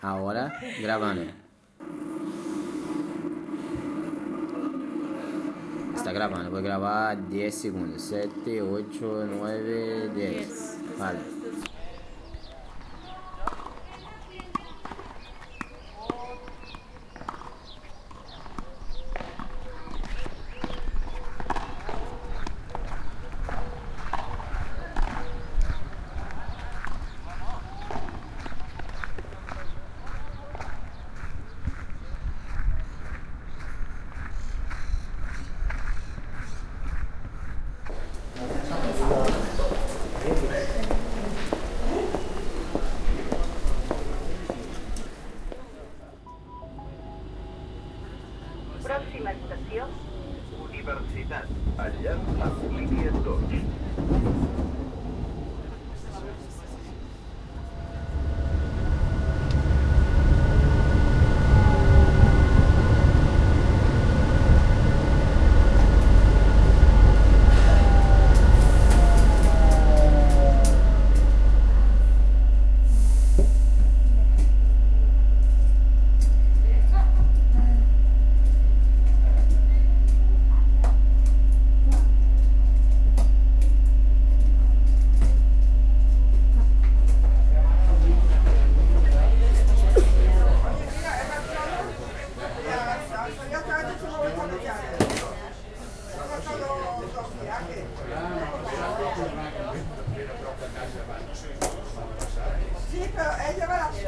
Ahora grabando. Está gravando. Vou gravar 10 segundos. 7, 8, 9, 10. Vale. Próxima estació. Universitat. Enllaç amb línia 2. Sí, pero ella va a la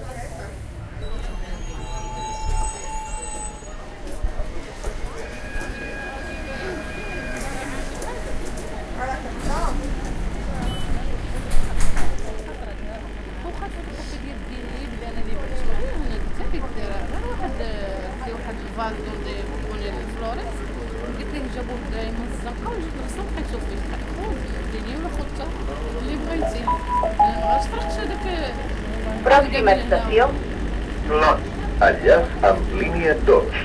واحد الفاز دون الفلوريس قلت ليه جابوه الدراري من الزنقه وجيت نغسلو بقيت شوف فيه خذ ديني ولا خذ اللي بغيتي انا ما فرقتش هذاك Próxima estació. Clot. Enllaç amb línia 2.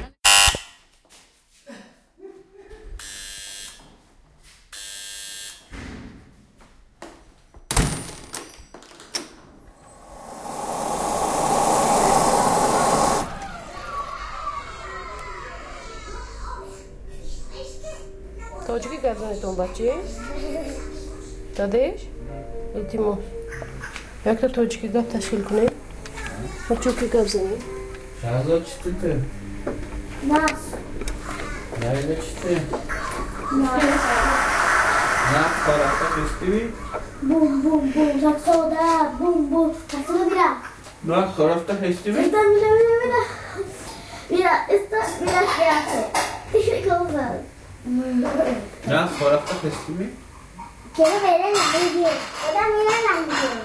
To dźwig gadzą tą bacie. Tadeś? I Timo. Jak to dźwig gata szylkny? Maciuki gadzą. Şahzo çıktı ki. Nas. Nerede çıktı? Nas. Ne tarafta festivi? Bum bum bum. Jak soda. Bum bum. Kasını mira. Ne tarafta festivi? Esta mira mira mira. Mira esta mira qué hace. Qué cosa. Ne tarafta festivi? Quiero ver el aire. Ella mira el aire.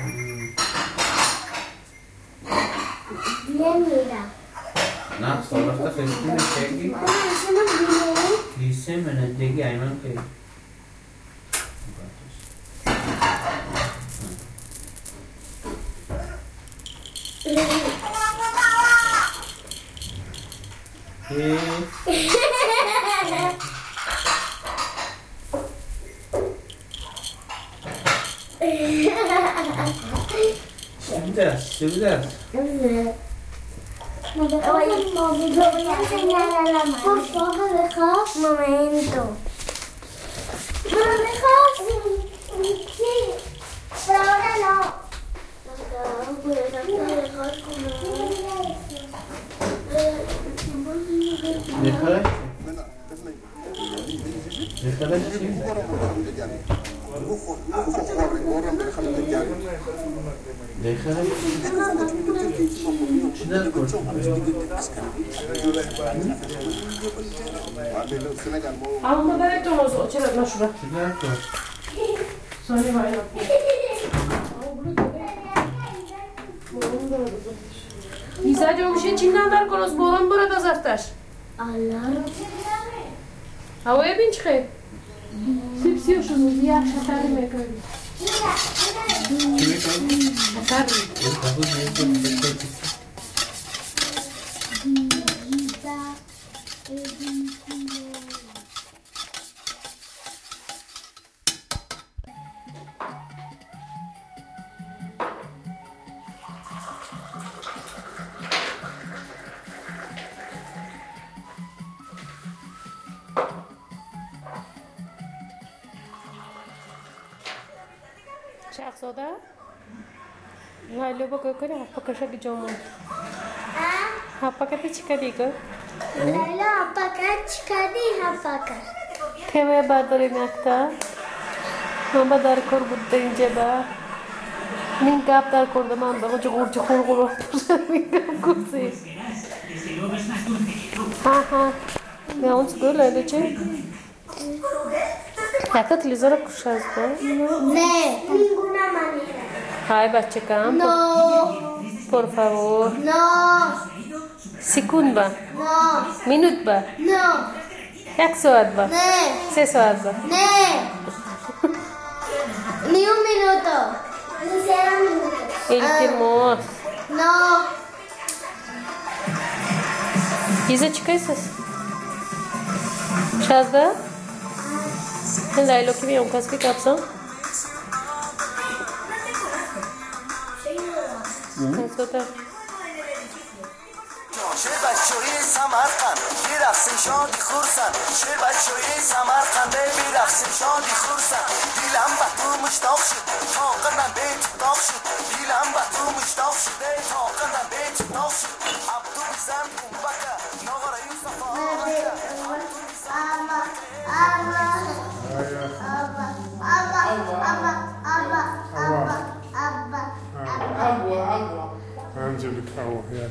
Bien mira. Ne tarafta festivi? Peki. Eso no viene. Lise menedeki ayman peki. Sevdas. Lo voy a enseñar a la mamá. Por favor, deja un momento. ¿Me lo dejas? Sí. Pero ahora no. Deja. Deja şimdi. Deja. Şunlar koy. Alma da tomoz o çelak na şura. Şunlar koy. Sonra var ya. I zadział się cinnan dar konos bolan burada zaftaş. Alarm. Havaya bin çıkayım. Sipsiyorsunuz ya şekerim ekranı. Kime koy? Atarım. Kapı neyse. شهرزاده Lalu bagai kau apa kerja di jamu? Apa kata cika diga? Lalu apa kerja di apa kan? Keme badari nakta, mama dar kor budde injeba. Mingkap dar kor daman bago jugur jugur mingkap kursi. Ha. Ne on school öyle şey. Hatta televizyon kuşazdı. Ne? Ninguna manera. Hai bachche काम. No. Por favor. No. Sekund ba? No. Minut ba? No. 1 saat ba? Ne. 6 saat ba? Ne. Ni un minuto. Ni 0 minutos. İlkimos. No. Bize çıkaysız. Şazda? Laylo kimi on kaski kapsam? Nasıl شیر بچه‌های سمرقند میرقصیم شادی خورسن شیر بچه‌های سمرقند میرقصیم شادی خورسن دیلم به تو مشتاق شد طاقتم به تو داغ شد دیلم به تو مشتاق شده طاقتم به تو داغ شد عبدو بیزن گنبکه ناغره یوسف Angela Cow, yeah.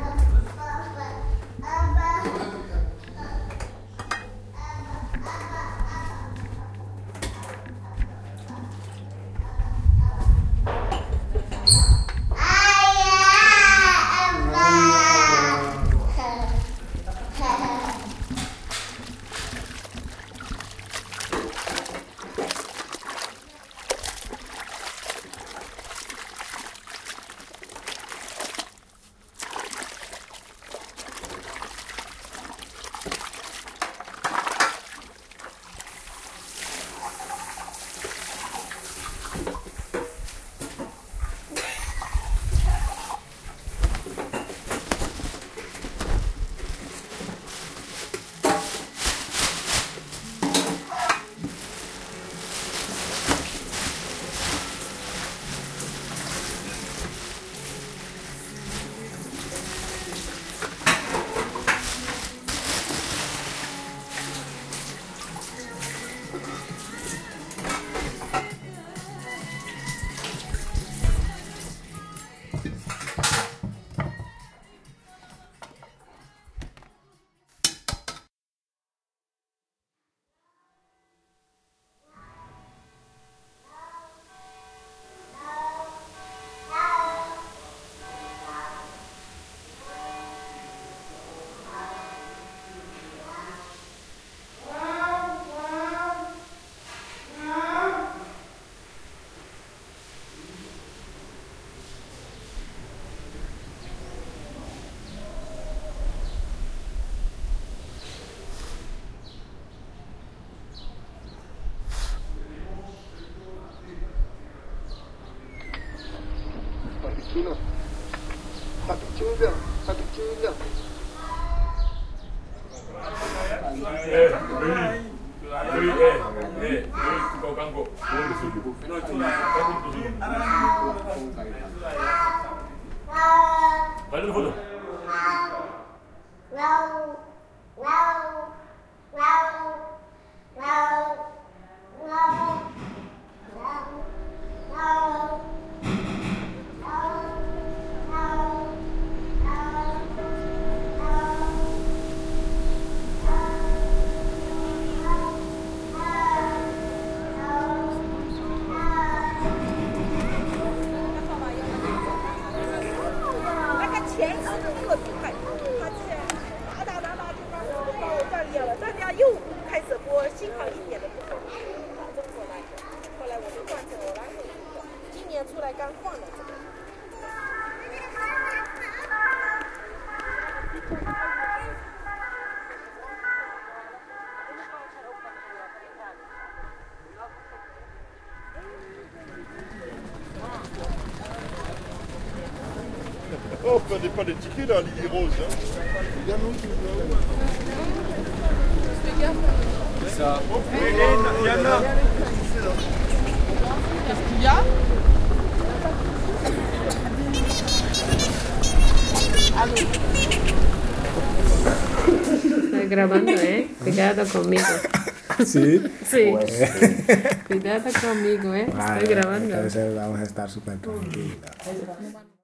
Oh, prenez pas les tickets là, Lily Rose. Hein. Regarde, nous, C'est ça. Il y en a. ¿Qu'est-ce qu'il y a? Allô? Estoy grabando, ¿eh? Cuidado conmigo. ¿Sí? Sí. Pues. Cuidado conmigo, ¿eh? Vale, Estoy grabando. entonces vamos a estar súper tranquilos.